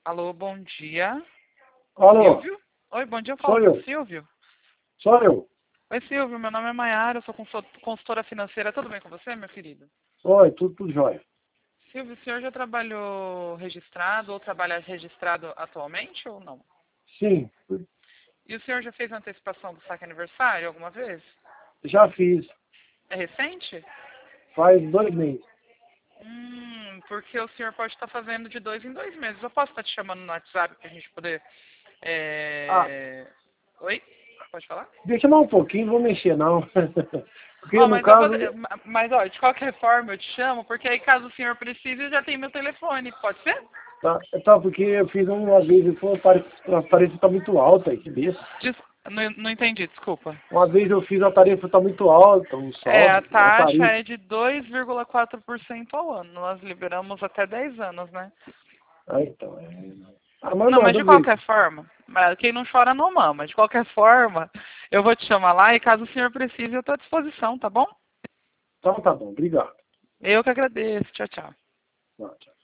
Alô, bom dia. Alô, Silvio? Oi, bom dia, eu sou falo com o eu. Silvio. Sou eu. Oi, Silvio, meu nome é Maiara, eu sou consultora financeira. Tudo bem com você, meu querido? Oi, tudo jóia. Silvio, o senhor já trabalhou registrado ou trabalha registrado atualmente ou não? Sim, E o senhor já fez antecipação do saque aniversário alguma vez? já fiz. É recente? Faz 2 meses. Porque o senhor pode estar fazendo de 2 em 2 meses. Eu posso estar te chamando no WhatsApp para a gente poder... Ah, Oi? Pode falar? deixa mais um pouquinho, não vou mexer não. Porque Ó, no mas eu vou, caso, mas ó, de qualquer forma eu te chamo, porque aí caso o senhor precise, eu já tenho meu telefone, pode ser? porque eu fiz uma vez e foi, a tarifa tá muito alta aí, que besta. Não entendi, desculpa. Uma vez eu fiz a tarifa tá muito alta, o A saldo, a taxa tarifa. é de 2,4% ao ano. Nós liberamos até 10 anos, né? Ah, então, mas Não, mas manda de ver. qualquer forma, quem não chora não mama. De qualquer forma, eu vou te chamar lá e caso o senhor precise, eu estou à disposição, tá bom? Então tá bom, obrigado. Eu que agradeço. Tchau, tchau. Tchau, tchau.